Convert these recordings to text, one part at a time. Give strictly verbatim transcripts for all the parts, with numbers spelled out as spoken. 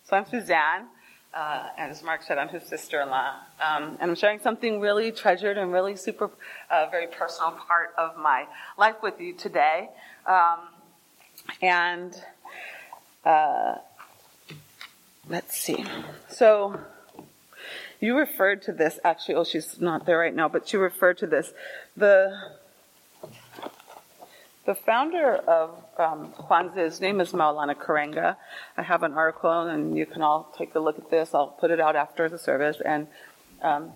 So I'm Suzanne, uh, and as Mark said, I'm his sister-in-law. Um, and I'm sharing something really treasured and really super, uh, very personal part of my life with you today. Um, and uh, let's see. So you referred to this, actually, oh, she's not there right now, but you referred to this. The... The founder of um, Kwanzaa, his name is Maulana Karenga. I have an article, and you can all take a look at this. I'll put it out after the service. And um,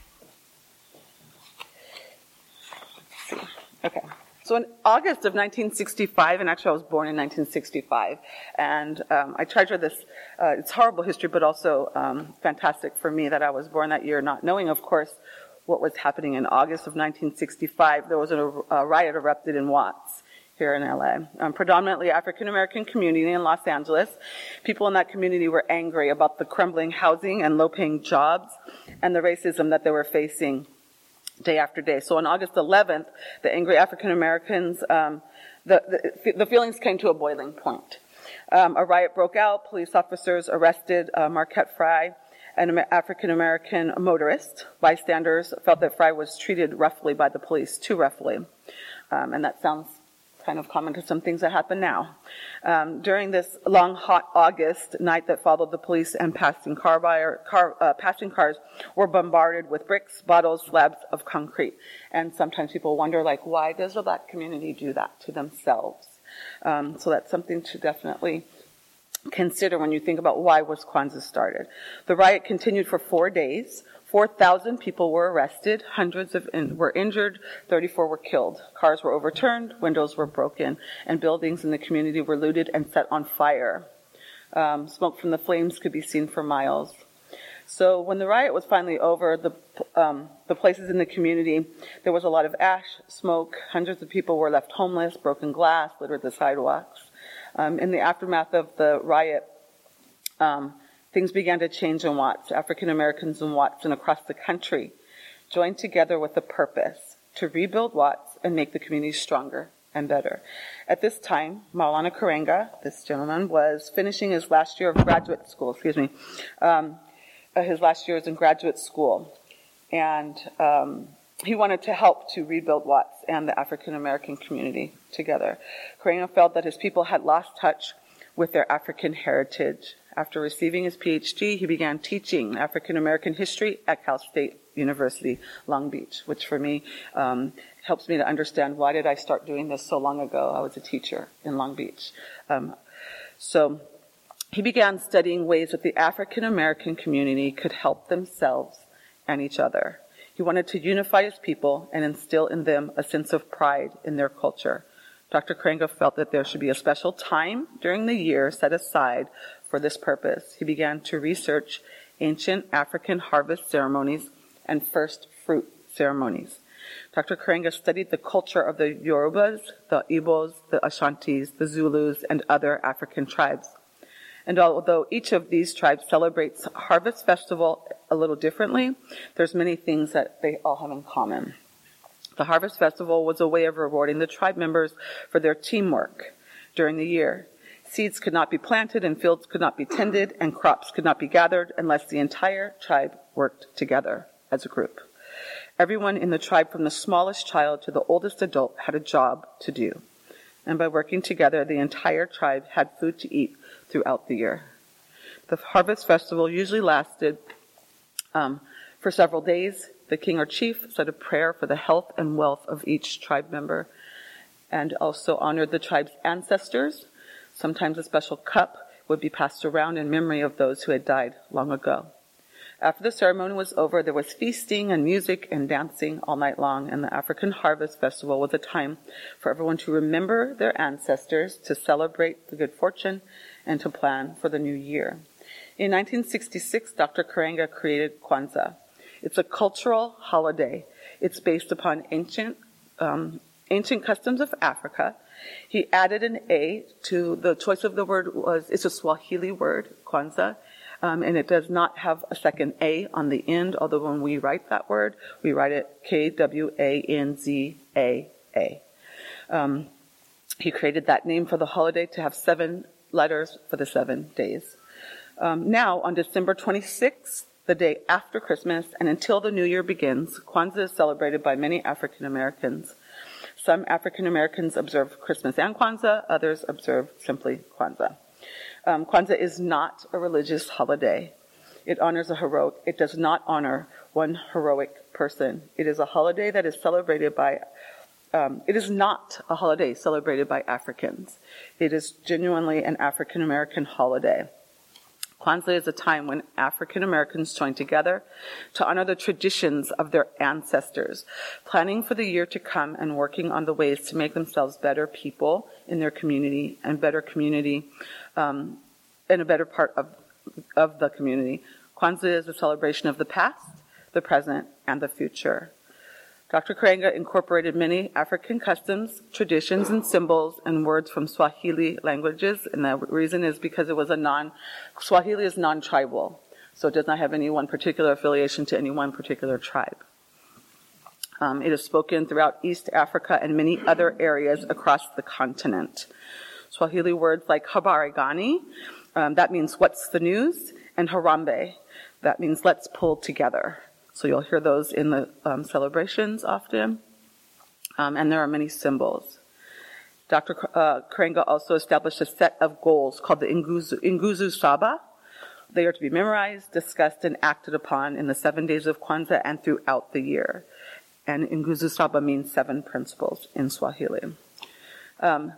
let's see. Okay. So in August of nineteen sixty-five, and actually I was born in nineteen sixty-five, and um, I treasure this. Uh, it's horrible history, but also um, fantastic for me that I was born that year, not knowing, of course, what was happening in August of nineteen sixty-five. There was a, a riot erupted in Watts here in L A. Um, predominantly African-American community in Los Angeles. People in that community were angry about the crumbling housing and low-paying jobs and the racism that they were facing day after day. So on August eleventh, the angry African-Americans, um, the, the, the feelings came to a boiling point. Um, a riot broke out. Police officers arrested uh, Marquette Fry, an African-American motorist. Bystanders felt that Fry was treated roughly by the police, too roughly. Um, and that sounds kind of common to some things that happen now. Um, during this long, hot August night that followed, the police and passing car buyer, car, uh, passing cars were bombarded with bricks, bottles, slabs of concrete. And sometimes people wonder, like, why does the black community do that to themselves? Um, so that's something to definitely consider when you think about why was Kwanzaa started. The riot continued for four days. four thousand people were arrested, hundreds of in, were injured, thirty-four were killed. Cars were overturned, windows were broken, and buildings in the community were looted and set on fire. Um, smoke from the flames could be seen for miles. So when the riot was finally over, the um, the places in the community, there was a lot of ash, smoke, hundreds of people were left homeless, broken glass littered the sidewalks. Um, in the aftermath of the riot, um, things began to change in Watts. African Americans in Watts and across the country joined together with a purpose to rebuild Watts and make the community stronger and better. At this time, Maulana Karenga, this gentleman, was finishing his last year of graduate school, excuse me, um, uh, his last years in graduate school. And um, he wanted to help to rebuild Watts and the African American community together. Karenga felt that his people had lost touch with their African heritage. After receiving his P H D, he began teaching African American history at Cal State University, Long Beach, which for me um, helps me to understand why did I start doing this so long ago. I was a teacher in Long Beach. Um, so he began studying ways that the African American community could help themselves and each other. He wanted to unify his people and instill in them a sense of pride in their culture. Doctor Karenga felt that there should be a special time during the year set aside for this purpose. He began to research ancient African harvest ceremonies and first fruit ceremonies. Doctor Karenga studied the culture of the Yorubas, the Igbos, the Ashantis, the Zulus, and other African tribes. And although each of these tribes celebrates Harvest Festival a little differently, there's many things that they all have in common. The Harvest Festival was a way of rewarding the tribe members for their teamwork during the year. Seeds could not be planted and fields could not be tended and crops could not be gathered unless the entire tribe worked together as a group. Everyone in the tribe, from the smallest child to the oldest adult, had a job to do. And by working together, the entire tribe had food to eat throughout the year. The Harvest Festival usually lasted um, for several days. The king or chief said a prayer for the health and wealth of each tribe member and also honored the tribe's ancestors. Sometimes a special cup would be passed around in memory of those who had died long ago. After the ceremony was over, there was feasting and music and dancing all night long, and the African Harvest Festival was a time for everyone to remember their ancestors, to celebrate the good fortune, and to plan for the new year. In nineteen sixty-six, Doctor Karenga created Kwanzaa. It's a cultural holiday. It's based upon ancient um, ancient customs of Africa. He added an A to the choice of the word was, it's a Swahili word, Kwanzaa, um, and it does not have a second A on the end, although when we write that word, we write it K W A N Z A A. Um, he created that name for the holiday to have seven letters for the seven days. Um, now, on December twenty-sixth, the day after Christmas, and until the new year begins, Kwanzaa is celebrated by many African Americans. Some African Americans observe Christmas and Kwanzaa, others observe simply Kwanzaa. Um, Kwanzaa is not a religious holiday. It honors a heroic, it does not honor one heroic person. It is a holiday that is celebrated by, um, it is not a holiday celebrated by Africans. It is genuinely an African American holiday. Kwanzaa is a time when African Americans join together to honor the traditions of their ancestors, planning for the year to come and working on the ways to make themselves better people in their community and better community, um, and a better part of, of the community. Kwanzaa is a celebration of the past, the present, and the future. Doctor Karenga incorporated many African customs, traditions, and symbols and words from Swahili languages, and the reason is because it was a non, Swahili is non-tribal, so it does not have any one particular affiliation to any one particular tribe. Um, it is spoken throughout East Africa and many other areas across the continent. Swahili words like habari gani, um, that means what's the news, and harambe, that means let's pull together. So you'll hear those in the um, celebrations often. Um, and there are many symbols. Doctor Uh, Karenga also established a set of goals called the Nguzu, Nguzu Saba. They are to be memorized, discussed, and acted upon in the seven days of Kwanzaa and throughout the year. And Nguzu Saba means seven principles in Swahili. Um,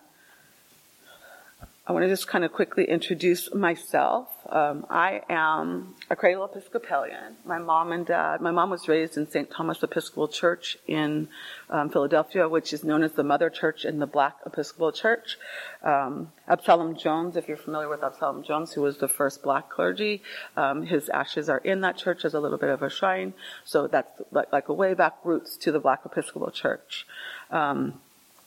I want to just kind of quickly introduce myself. Um, I am a cradle Episcopalian. My mom and dad, my mom was raised in Saint Thomas Episcopal Church in um, Philadelphia, which is known as the Mother Church in the Black Episcopal Church. Um, Absalom Jones, if you're familiar with Absalom Jones, who was the first black clergy, um, his ashes are in that church as a little bit of a shrine. So that's like, like a way back roots to the Black Episcopal Church. Um,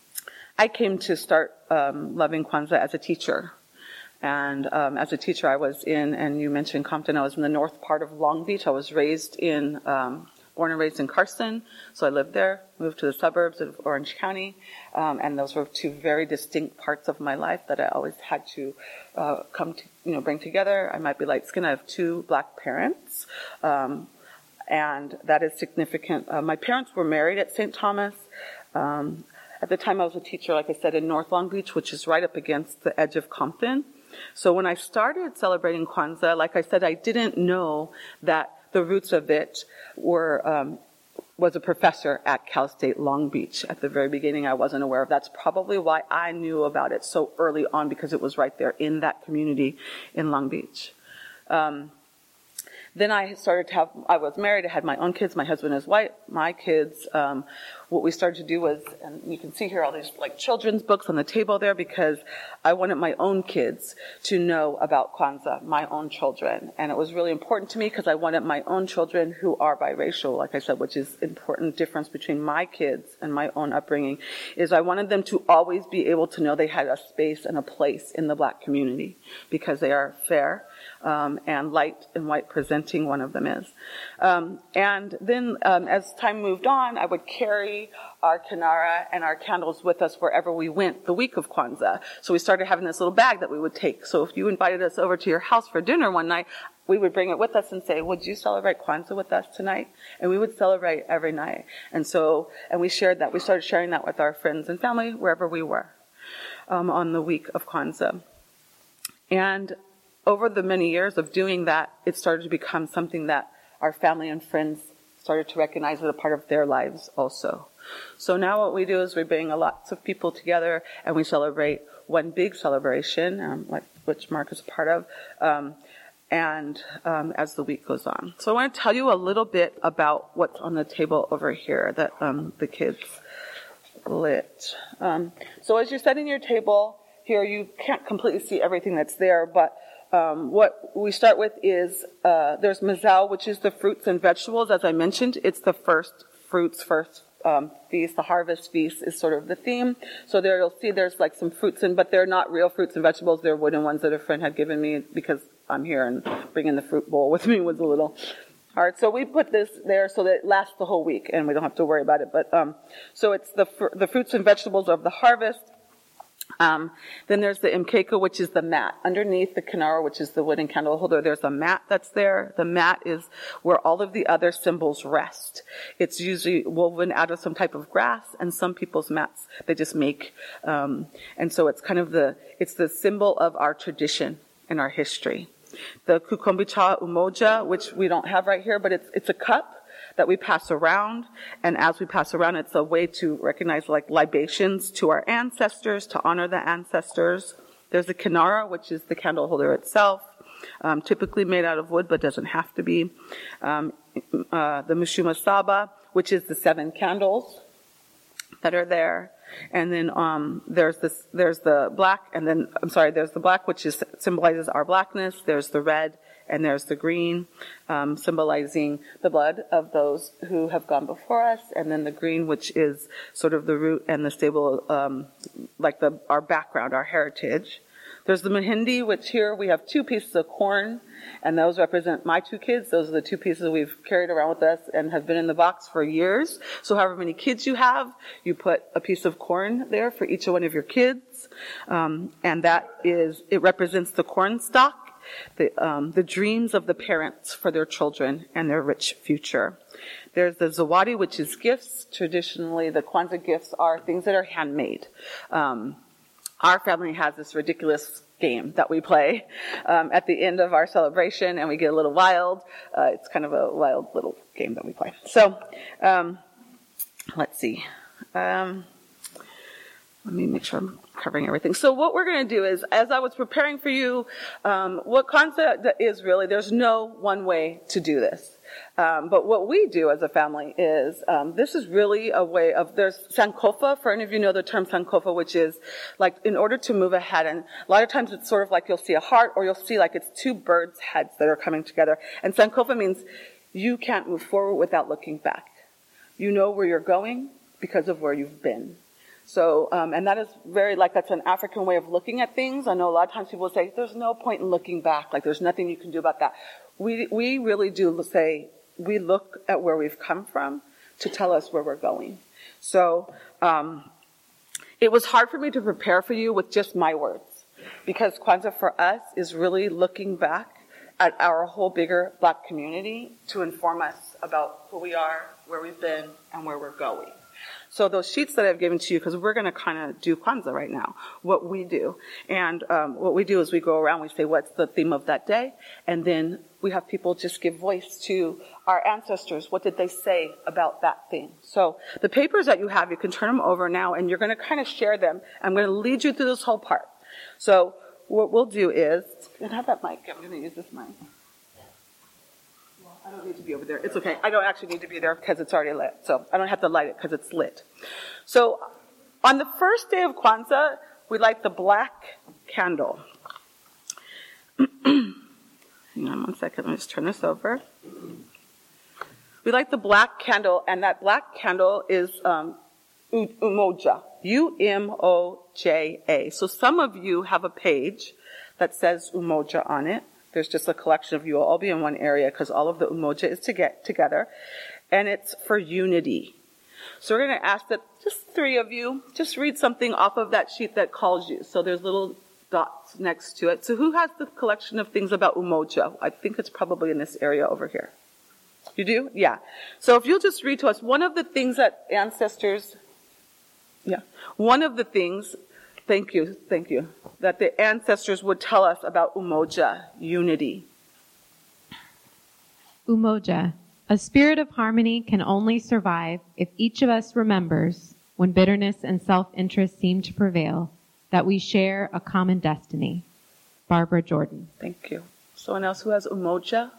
I came to start um, loving Kwanzaa as a teacher. And um, as a teacher, I was in, and you mentioned Compton, I was in the north part of Long Beach. I was raised in, um, born and raised in Carson, so I lived there, moved to the suburbs of Orange County, um, and those were two very distinct parts of my life that I always had to uh, come to, you know, bring together. I might be light-skinned. I have two black parents, um, and that is significant. Uh, my parents were married at Saint Thomas. Um, At the time, I was a teacher, like I said, in North Long Beach, which is right up against the edge of Compton. So when I started celebrating Kwanzaa, like I said, I didn't know that the roots of it were um, was a professor at Cal State Long Beach. At the very beginning, I wasn't aware of. That's probably why I knew about it so early on, because it was right there in that community in Long Beach. Um, Then I started to have, I was married, I had my own kids, my husband is white, my kids. Um, what we started to do was, and you can see here all these like children's books on the table there, because I wanted my own kids to know about Kwanzaa, my own children. And it was really important to me because I wanted my own children who are biracial, like I said, which is an important difference between my kids and my own upbringing, is I wanted them to always be able to know they had a space and a place in the black community because they are fair. Um, and light and white presenting, one of them is. Um, and then um, as time moved on, I would carry our kinara and our candles with us wherever we went the week of Kwanzaa. So we started having this little bag that we would take. So if you invited us over to your house for dinner one night, we would bring it with us and say, would you celebrate Kwanzaa with us tonight? And we would celebrate every night. And so, and we shared that. We started sharing that with our friends and family wherever we were um, on the week of Kwanzaa. And over the many years of doing that, it started to become something that our family and friends started to recognize as a part of their lives also. So now what we do is we bring lots of people together and we celebrate one big celebration, um, like, which Mark is a part of, um, and um, as the week goes on. So I want to tell you a little bit about what's on the table over here that um, the kids lit. Um, so as you're setting your table here, you can't completely see everything that's there, but Um, what we start with is, uh, there's mazao, which is the fruits and vegetables. As I mentioned, it's the first fruits, first um, feast. The harvest feast is sort of the theme. So there you'll see there's like some fruits in, but they're not real fruits and vegetables. They're wooden ones that a friend had given me because I'm here and bringing the fruit bowl with me was a little hard. So we put this there so that it lasts the whole week and we don't have to worry about it. But um, so it's the fr- the fruits and vegetables of the harvest. Um, then there's the mkeka, which is the mat. Underneath the kinara, which is the wooden candle holder, there's a mat that's there. The mat is where all of the other symbols rest. It's usually woven out of some type of grass, and some people's mats they just make. Um, and so it's kind of the, it's the symbol of our tradition and our history. The kukombicha umoja, which we don't have right here, but it's, it's a cup that we pass around, and as we pass around, it's a way to recognize like libations to our ancestors, to honor the ancestors. There's the kinara, which is the candle holder itself, um, typically made out of wood, but doesn't have to be. Um, uh, the mushuma saba, which is the seven candles that are there. And then um, there's this, there's the black, and then I'm sorry, there's the black, which is symbolizes our blackness. There's the red, and there's the green, um, symbolizing the blood of those who have gone before us, and then the green, which is sort of the root and the stable, um, like the our background, our heritage. There's the mahindi, which here we have two pieces of corn, and those represent my two kids. Those are the two pieces we've carried around with us and have been in the box for years. So however many kids you have, you put a piece of corn there for each one of your kids, um, and that is, it represents the corn stalk. The, um, the dreams of the parents for their children and their rich future. There's the zawadi, which is gifts. Traditionally, the Kwanzaa gifts are things that are handmade. Um, our family has this ridiculous game that we play um, at the end of our celebration, and we get a little wild. Uh, it's kind of a wild little game that we play. So, um, let's see. Um, let me make sure I'm covering everything. So what we're going to do is, as I was preparing for you, um, what Kwanzaa is really, there's no one way to do this. Um, but what we do as a family is, um, this is really a way of, there's Sankofa, for any of you know the term Sankofa, which is like in order to move ahead. And a lot of times it's sort of like you'll see a heart, or you'll see like it's two birds' heads that are coming together. And Sankofa means you can't move forward without looking back. You know where you're going because of where you've been. So, um, and that is very, like, that's an African way of looking at things. I know a lot of times people say, there's no point in looking back. Like, there's nothing you can do about that. We, we really do say, we look at where we've come from to tell us where we're going. So, um, it was hard for me to prepare for you with just my words, because Kwanzaa for us is really looking back at our whole bigger Black community to inform us about who we are, where we've been, and where we're going. So those sheets that I've given to you, because we're going to kind of do Kwanzaa right now, what we do. And um, what we do is we go around, we say, what's the theme of that day? And then we have people just give voice to our ancestors. What did they say about that thing? So the papers that you have, you can turn them over now, and you're going to kind of share them. I'm going to lead you through this whole part. So what we'll do is, and have that mic. I'm going to use this mic. I don't need to be over there. It's okay. I don't actually need to be there because it's already lit. So I don't have to light it because it's lit. So on the first day of Kwanzaa, we light the black candle. Hang on one second. Let me just turn this over. We light the black candle, and that black candle is um, umoja. U M O J A. So some of you have a page that says umoja on it. There's just a collection of you will all be in one area because all of the umoja is to get together. And it's for unity. So we're going to ask that just three of you just read something off of that sheet that calls you. So there's little dots next to it. So who has the collection of things about umoja? I think it's probably in this area over here. You do? Yeah. So if you'll just read to us one of the things that ancestors, yeah, one of the things, thank you, thank you, that the ancestors would tell us about umoja, unity. Umoja, a spirit of harmony can only survive if each of us remembers, when bitterness and self-interest seem to prevail, that we share a common destiny. Barbara Jordan. Thank you. Someone else who has umoja?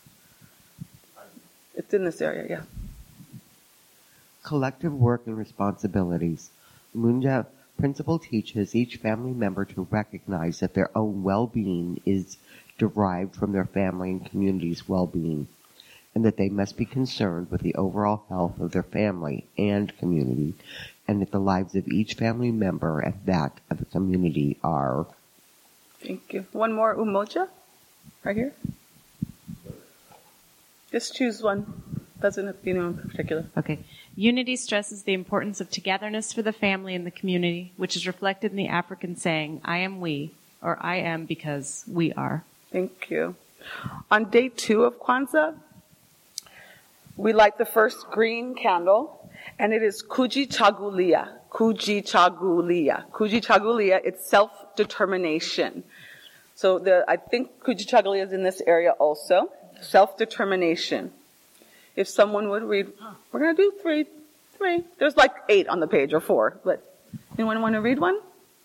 It's in this area, yeah. Collective work and responsibilities. Umoja principle teaches each family member to recognize that their own well-being is derived from their family and community's well-being, and that they must be concerned with the overall health of their family and community, and that the lives of each family member and that of the community are. Thank you. One more umoja, right here. Just choose one. Doesn't have to be anyone in particular. Okay. Unity stresses the importance of togetherness for the family and the community, which is reflected in the African saying, I am we, or I am because we are. Thank you. On day two of Kwanzaa, we light the first green candle, and it is Kujichagulia. Kujichagulia. Kujichagulia, it's self-determination. So the, I think Kujichagulia is in this area also. Self-determination. If someone would read, we're going to do three, three. There's like eight on the page, or four, but anyone want to read one?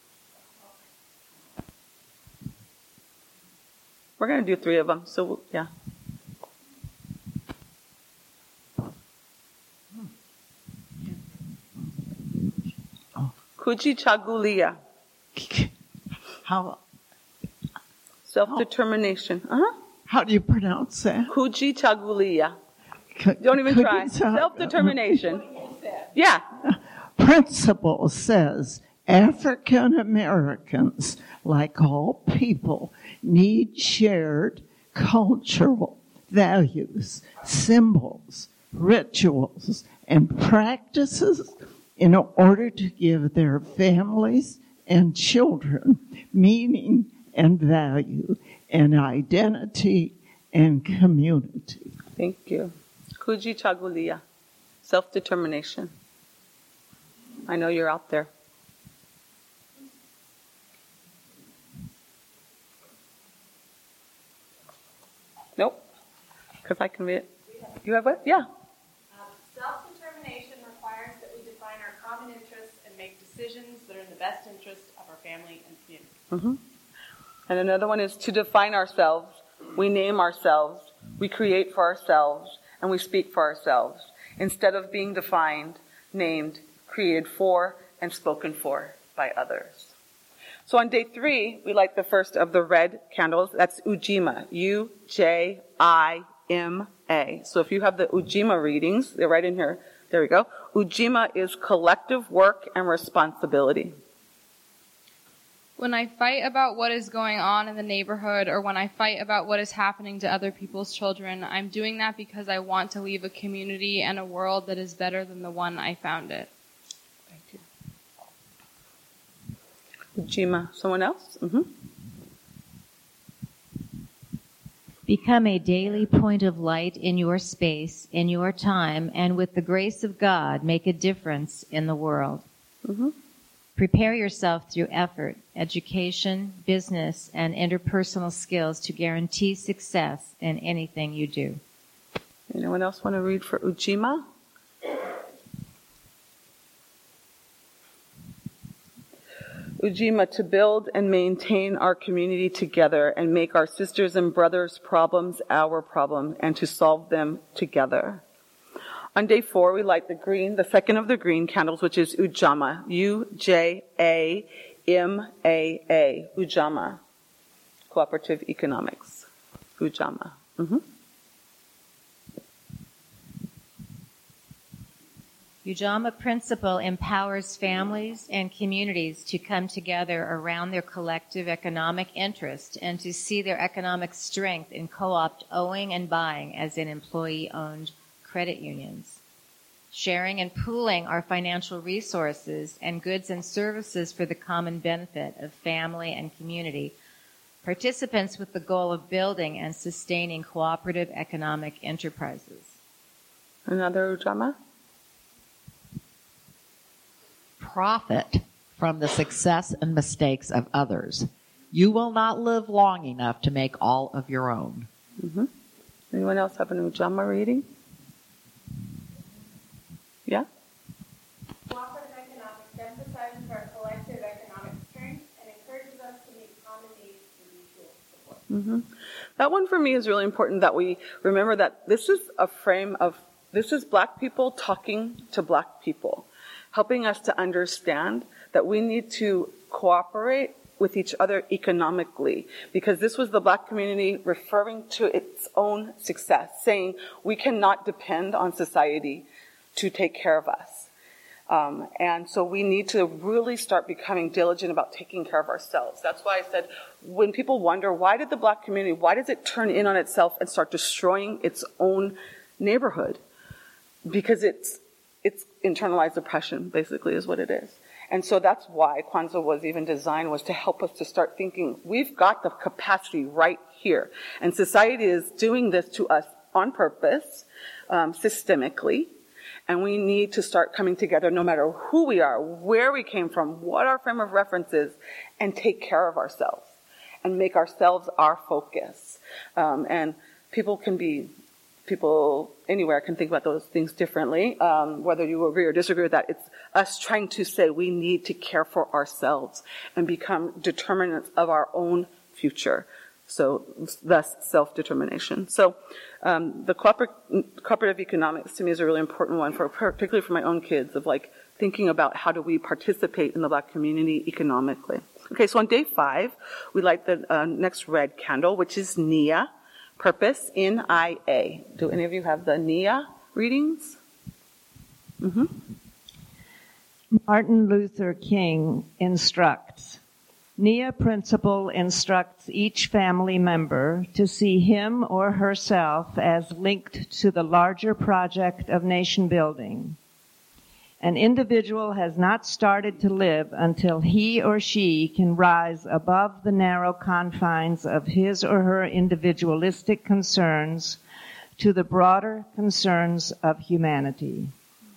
We're going to do three of them, so we'll, yeah. Kujichagulia. How Self-determination. Uh-huh. how do you pronounce that? Kujichagulia. Ku- Don't even try. Kujicha- Self-determination. Yeah. Principle says African Americans, like all people, need shared cultural values, symbols, rituals, and practices in order to give their families and children meaning and value and identity and community. Thank you. Kujichagulia. Self-determination. I know you're out there. Nope. Because I can read it. You have what? Yeah. Um, self-determination requires that we define our common interests and make decisions that are in the best interest of our family and community. Mm-hmm. And another one is to define ourselves. We name ourselves. We create for ourselves. And we speak for ourselves. Instead of being defined, named, created for, and spoken for by others. So on day three, we light the first of the red candles. That's Ujima. U J I M A. So if you have the Ujima readings, they're right in here. There we go. Ujima is collective work and responsibility. When I fight about what is going on in the neighborhood, or when I fight about what is happening to other people's children, I'm doing that because I want to leave a community and a world that is better than the one I found it. Thank you. Ujima. Someone else? Mm-hmm. Become a daily point of light in your space, in your time, and with the grace of God, make a difference in the world. Mm-hmm. Prepare yourself through effort, education, business, and interpersonal skills to guarantee success in anything you do. Anyone else want to read for Ujima? Ujima, to build and maintain our community together and make our sisters and brothers' problems our problem and to solve them together. On day four, we light the green, the second of the green candles, which is Ujama. U J A M A A. Ujama. Cooperative economics. Ujama. Mm-hmm. Ujama principle empowers families and communities to come together around their collective economic interest and to see their economic strength in co-op owing and buying as in employee-owned credit unions. Sharing and pooling our financial resources and goods and services for the common benefit of family and community. Participants with the goal of building and sustaining cooperative economic enterprises. Another Ujama? Profit from the success and mistakes of others. You will not live long enough to make all of your own. Mm-hmm. Anyone else have an Ujama reading? Yeah? Cooperative economics emphasizes our collective economic strength and encourages us to meet common needs through mutual support. Mm-hmm. That one for me is really important, that we remember that this is a frame of, this is Black people talking to Black people, helping us to understand that we need to cooperate with each other economically, because this was the Black community referring to its own success, saying we cannot depend on society to take care of us. Um, and so we need to really start becoming diligent about taking care of ourselves. That's why I said, when people wonder, why did the Black community, why does it turn in on itself and start destroying its own neighborhood? because it's it's internalized oppression, basically, is what it is. And so that's why Kwanzaa was even designed, was to help us to start thinking, we've got the capacity right here. And society is doing this to us on purpose, um, systemically. And we need to start coming together no matter who we are, where we came from, what our frame of reference is, and take care of ourselves and make ourselves our focus. Um, and people can be, people anywhere can think about those things differently, um, whether you agree or disagree with that. It's us trying to say we need to care for ourselves and become determinants of our own future. So, thus, self-determination. So, um, the cooperative, cooperative economics to me is a really important one, for particularly for my own kids, of like thinking about how do we participate in the Black community economically. Okay, so on day five, we light the uh, next red candle, which is Nia, purpose, N I A. Do any of you have the Nia readings? Mm-hmm. Martin Luther King instructs, Nia principle instructs each family member to see him or herself as linked to the larger project of nation building. An individual has not started to live until he or she can rise above the narrow confines of his or her individualistic concerns to the broader concerns of humanity.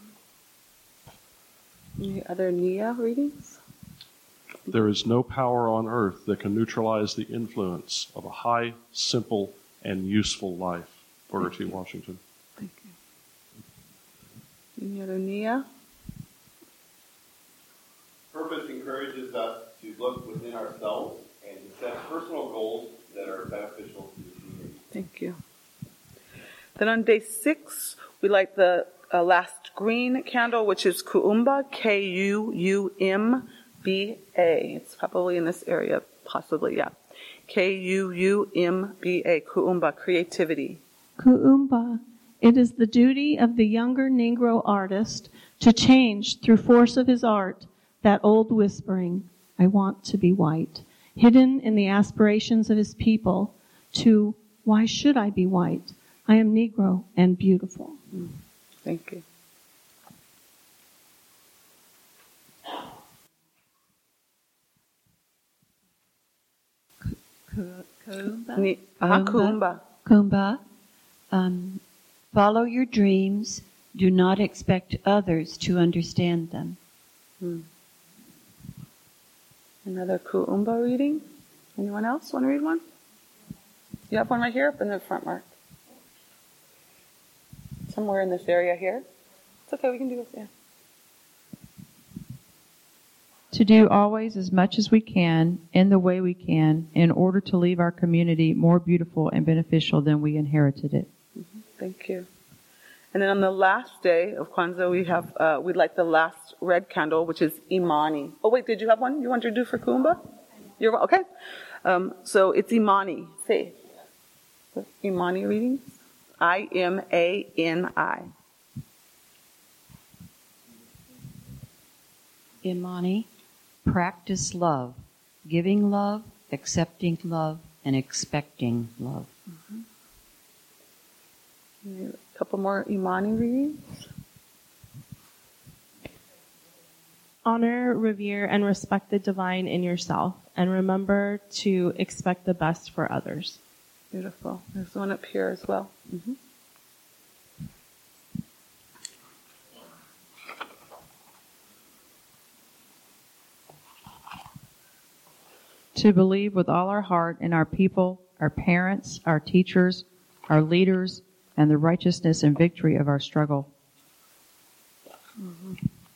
Any other Nia readings? There is no power on earth that can neutralize the influence of a high, simple, and useful life. Booker T. Washington. Thank you. Any other Nia? Purpose encourages us to look within ourselves and to set personal goals that are beneficial to the community. Thank you. Then on day six, we light the uh, last green candle, which is Kuumba, K U U M B A. It's probably in this area, possibly, yeah. K U U M B A, Kuumba, creativity. Kuumba, it is the duty of the younger Negro artist to change through force of his art that old whispering, I want to be white, hidden in the aspirations of his people, to, why should I be white? I am Negro and beautiful. Mm. Thank you. Kuumba. Uh-huh, Kuumba. Kuumba. Um, follow your dreams. Do not expect others to understand them. Hmm. Another Kuumba reading? Anyone else want to read one? You have one right here up in the front, Mark. Somewhere in this area here. It's okay, we can do this, yeah. To do always as much as we can, in the way we can, in order to leave our community more beautiful and beneficial than we inherited it. Mm-hmm. Thank you. And then on the last day of Kwanzaa, we have, uh, we'd like the last red candle, which is Imani. Oh wait, did you have one you want to do for Kuumba? You're okay. Um, so it's Imani. Say, Imani readings. I M A N I. Imani, practice love, giving love, accepting love, and expecting love. Mm-hmm. A couple more Imani readings. Honor, revere, and respect the divine in yourself, and remember to expect the best for others. Beautiful. There's one up here as well. Mm-hmm. To believe with all our heart in our people, our parents, our teachers, our leaders, and the righteousness and victory of our struggle. Mm-hmm.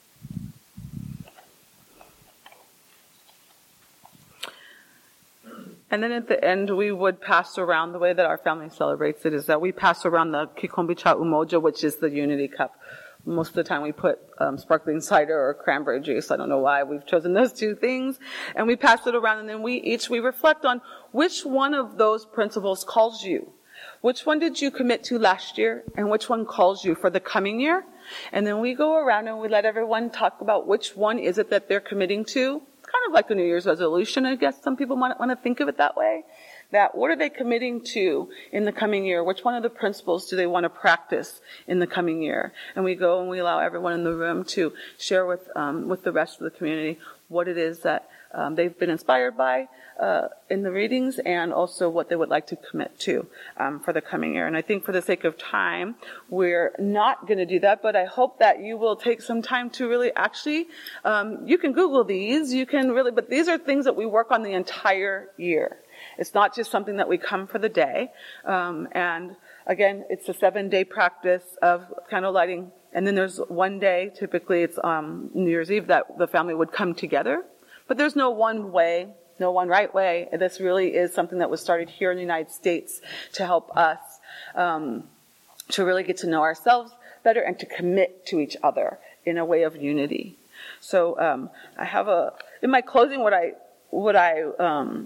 And then at the end, we would pass around, the way that our family celebrates it is that we pass around the Kikombe cha Umoja, which is the unity cup. Most of the time we put um, sparkling cider or cranberry juice. I don't know why we've chosen those two things. And we pass it around, and then we each, we reflect on which one of those principles calls you. Which one did you commit to last year, and which one calls you for the coming year? And then we go around and we let everyone talk about which one is it that they're committing to. Kind of like a New Year's resolution, I guess some people might want to think of it that way. that what are they committing to in the coming year? Which one of the principles do they want to practice in the coming year? And we go and we allow everyone in the room to share with um, with the rest of the community what it is that um, they've been inspired by uh, in the readings, and also what they would like to commit to um, for the coming year. And I think for the sake of time, we're not going to do that, but I hope that you will take some time to really actually, um, you can Google these, you can really, but these are things that we work on the entire year. It's not just something that we come for the day. Um, and again, it's a seven-day practice of candle lighting. And then there's one day, typically it's um, New Year's Eve, that the family would come together. But there's no one way, no one right way. This really is something that was started here in the United States to help us um, to really get to know ourselves better and to commit to each other in a way of unity. So um, I have a, in my closing, what I, what I, um,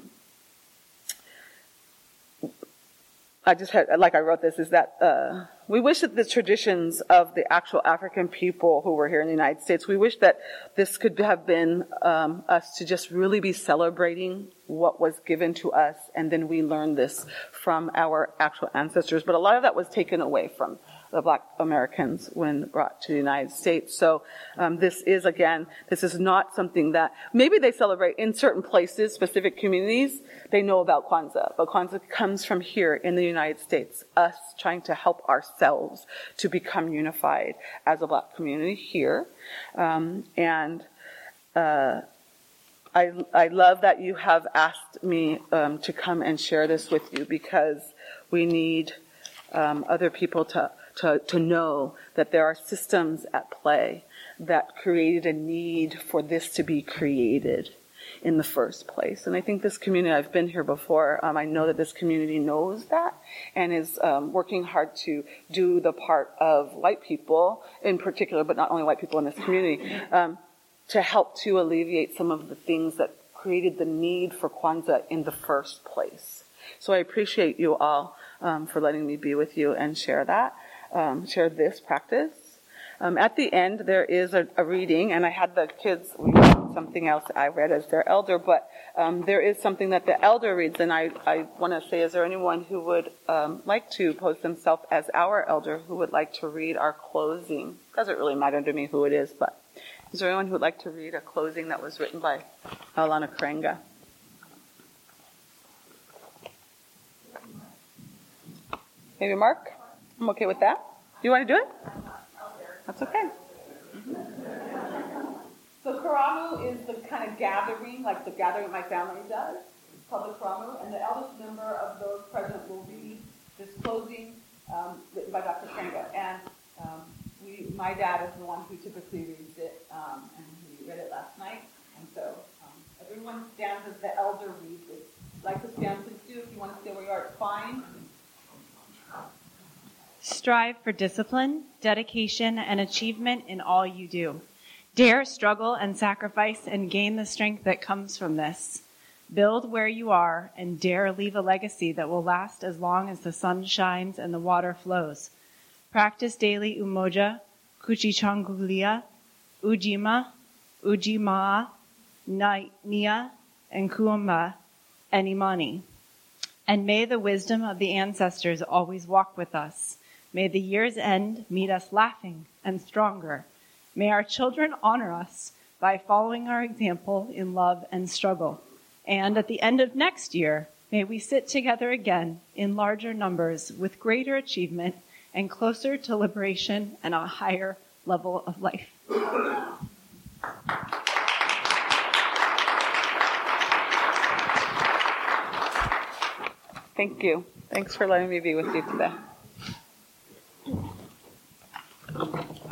I just had, like I wrote this, is that uh, we wish that the traditions of the actual African people who were here in the United States, we wish that this could have been um, us to just really be celebrating what was given to us, and then we learned this from our actual ancestors. But a lot of that was taken away from the Black Americans when brought to the United States. So um, this is, again, this is not something that maybe they celebrate in certain places, specific communities. They know about Kwanzaa, but Kwanzaa comes from here in the United States, us trying to help ourselves to become unified as a Black community here. Um, and uh, I, I love that you have asked me um, to come and share this with you, because we need um, other people to To, to know that there are systems at play that created a need for this to be created in the first place. And I think this community, I've been here before, um, I know that this community knows that and is um, working hard to do the part of white people in particular, but not only white people in this community, um, to help to alleviate some of the things that created the need for Kwanzaa in the first place. So I appreciate you all um, for letting me be with you and share that. Um, share this practice. Um, at the end, there is a, a reading, and I had the kids read something else I read as their elder, but um, there is something that the elder reads, and I, I want to say, is there anyone who would um, like to pose themselves as our elder who would like to read our closing? Doesn't really matter to me who it is, but is there anyone who would like to read a closing that was written by Alana Karenga? Maybe Mark? I'm okay with that. Do you want to do it? That's okay. Mm-hmm. So Karamu is the kind of gathering, like the gathering my family does. It's called the Karamu, and the eldest member of those present will read this closing um, written by Doctor Karenga. And um, we, my dad is the one who typically reads it, um, and he read it last night. And so um, everyone stands as the elder reads it. If you'd like to stand, please do. If you want to stay where you are, it's fine. Strive for discipline, dedication, and achievement in all you do. Dare struggle and sacrifice and gain the strength that comes from this. Build where you are and dare leave a legacy that will last as long as the sun shines and the water flows. Practice daily umoja, kuchichangulia, ujima, ujimaa, nia, and kuamba, and imani. And may the wisdom of the ancestors always walk with us. May the year's end meet us laughing and stronger. May our children honor us by following our example in love and struggle. And at the end of next year, may we sit together again in larger numbers with greater achievement and closer to liberation and a higher level of life. Thank you. Thanks for letting me be with you today.